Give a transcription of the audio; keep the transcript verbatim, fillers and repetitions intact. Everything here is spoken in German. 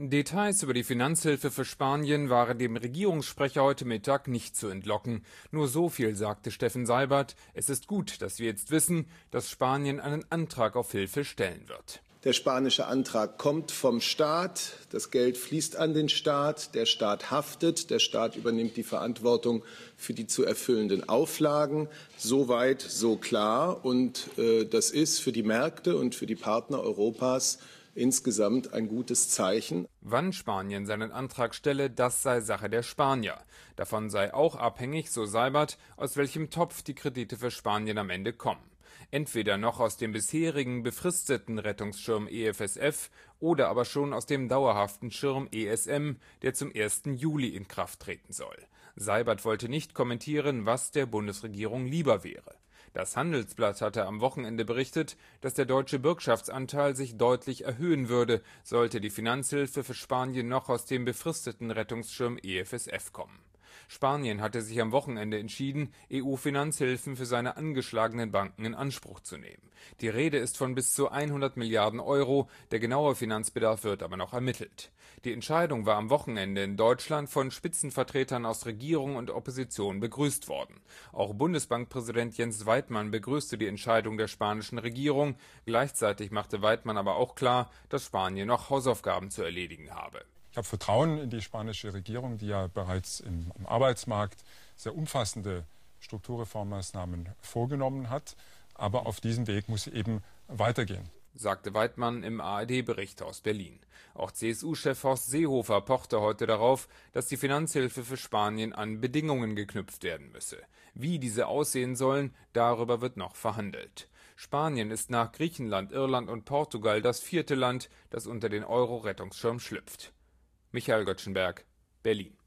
Details über die Finanzhilfe für Spanien waren dem Regierungssprecher heute Mittag nicht zu entlocken. Nur so viel sagte Steffen Seibert: Es ist gut, dass wir jetzt wissen, dass Spanien einen Antrag auf Hilfe stellen wird. Der spanische Antrag kommt vom Staat, das Geld fließt an den Staat, der Staat haftet, der Staat übernimmt die Verantwortung für die zu erfüllenden Auflagen. So weit, so klar. Und äh, das ist für die Märkte und für die Partner Europas insgesamt ein gutes Zeichen. Wann Spanien seinen Antrag stelle, das sei Sache der Spanier. Davon sei auch abhängig, so Seibert, aus welchem Topf die Kredite für Spanien am Ende kommen. Entweder noch aus dem bisherigen befristeten Rettungsschirm E F S F oder aber schon aus dem dauerhaften Schirm E S M, der zum ersten Juli in Kraft treten soll. Seibert wollte nicht kommentieren, was der Bundesregierung lieber wäre. Das Handelsblatt hatte am Wochenende berichtet, dass der deutsche Bürgschaftsanteil sich deutlich erhöhen würde, sollte die Finanzhilfe für Spanien noch aus dem befristeten Rettungsschirm E F S F kommen. Spanien hatte sich am Wochenende entschieden, E U-Finanzhilfen für seine angeschlagenen Banken in Anspruch zu nehmen. Die Rede ist von bis zu hundert Milliarden Euro, der genaue Finanzbedarf wird aber noch ermittelt. Die Entscheidung war am Wochenende in Deutschland von Spitzenvertretern aus Regierung und Opposition begrüßt worden. Auch Bundesbankpräsident Jens Weidmann begrüßte die Entscheidung der spanischen Regierung. Gleichzeitig machte Weidmann aber auch klar, dass Spanien noch Hausaufgaben zu erledigen habe. Ich habe Vertrauen in die spanische Regierung, die ja bereits im, im Arbeitsmarkt sehr umfassende Strukturreformmaßnahmen vorgenommen hat. Aber auf diesem Weg muss sie eben weitergehen, sagte Weidmann im A R D-Bericht aus Berlin. Auch C S U-Chef Horst Seehofer pochte heute darauf, dass die Finanzhilfe für Spanien an Bedingungen geknüpft werden müsse. Wie diese aussehen sollen, darüber wird noch verhandelt. Spanien ist nach Griechenland, Irland und Portugal das vierte Land, das unter den Euro-Rettungsschirm schlüpft. Michael Göttschenberg, Berlin.